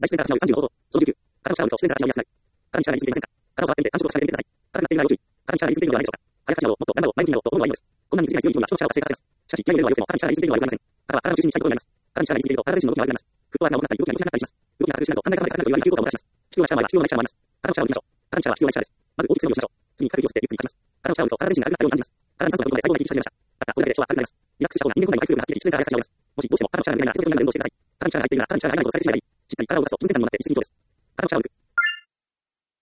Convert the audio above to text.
大自然から始まる35度、その19、体の力を自然から始まりやすくなる。体に力が入りすぎていませんか？体を触ってみて感触を確かめてみてください。硬くなっている場合要注意。体に力が入りすぎているのではないでしょうか。早口など、もっと頑張ろう、前向きになろうと思うのはいいのです。こんなに物理が強い人には人の力を活性化させます。しかし、気合を入れるのは良くても、体に力が入りすぎているのは良くありません。体は体を中心にしたいことになります。体に力が入りすぎていると、体自身の動きが悪くなります。フットワークが重くなったり、動きが苦しくなったりします。動きが苦しくなると、考え方まで硬くなると言われる有効感をもたらします。必要な力は必要な力もあります。体の力を抜きましょう。体の力は必要な力です。まず大きく強くしましょう。次に肩を寄せてゆっくり引きます。体の力を抜くと体自身が軽くなるように感じます。体に酸素が行くので最後まで息をし始めました。また、これだけで人は軽くなります。リラックスした方が人間本来の回復力が発揮でき、自然から早く始まります。もしどうしても体の力が抜けないな、手の筋肉が運動してください。体の力が入っているなら体の力がないことを最初に知ればいい。しっかり体を動かすと、運転感にもなってリスクに上です。体の力を抜く。